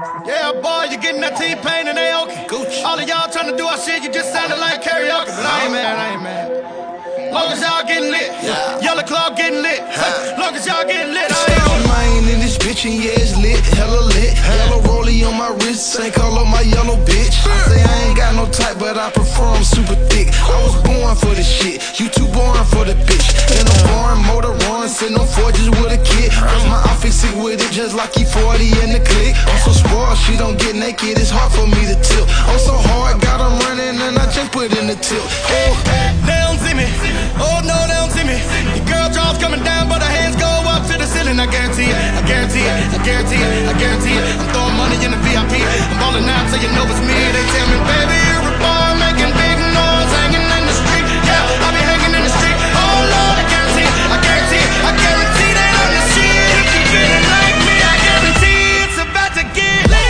Yeah, boy, you getting that T-Pain and Aoki. All of y'all trying to do our shit, you just sounded like karaoke. But I ain't mad. Long as y'all getting lit, Yellow Club getting lit. Long as y'all getting lit, I ain't mine in this bitch and yeah, it's lit, hella lit. Yellow rollie on my wrist, ain't call up my yellow bitch. I say I ain't got no type, but I prefer 'em super thick. I was born for this shit, you too boring for the bitch. In a foreign motor run, sitting on forges with a kid. Cause my outfit sick with it, just like E40 in the click. I'm so spoiled, she don't get naked, it's hard for me to tilt. I'm so hard, got 'em running and I just put in the tilt. Hey, they don't see me, oh no, they don't see me. The girl drawers coming down, but her hands go up to the ceiling. I guarantee it, I guarantee it, I guarantee it, I guarantee it. I'm throwing money in the VIP, I'm balling out so you know it's me. They tell me, baby, you're a boy making big noise, hanging in the street. Yeah, I be hanging in the street. Oh Lord, I guarantee it, I guarantee it, I guarantee that I'm the shit. If you feeling like me, I guarantee it's about to get lit.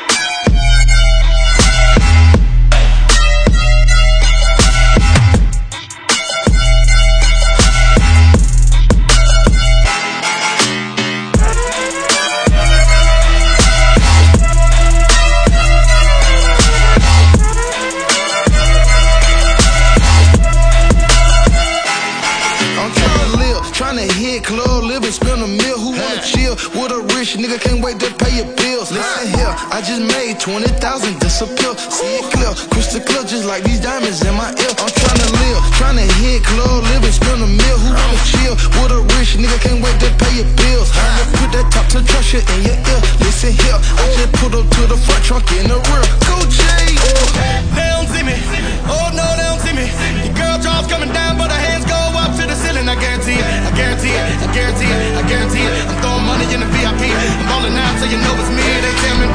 Tryna hit club, live and spend a meal. Who wanna chill with a rich nigga? Can't wait to pay your bills. Listen here, I just made 20,000 disappear. See it clear, crystal clear, just like these diamonds in my ear. I'm tryna live, tryna hit club, live and spend a meal. Who wanna chill with a rich nigga? Can't wait to pay your bills. I'ma put that top to trust in your ear. Listen here, I just put up to the front trunk in the rear. Go Jay. They don't see me, oh no, they don't see me. The girl drawers coming down, but her hands go up to the ceiling. I guarantee it, I guarantee it, I guarantee it, I guarantee it. I'm throwing money in the VIP, I'm balling out so you know it's me. They tell me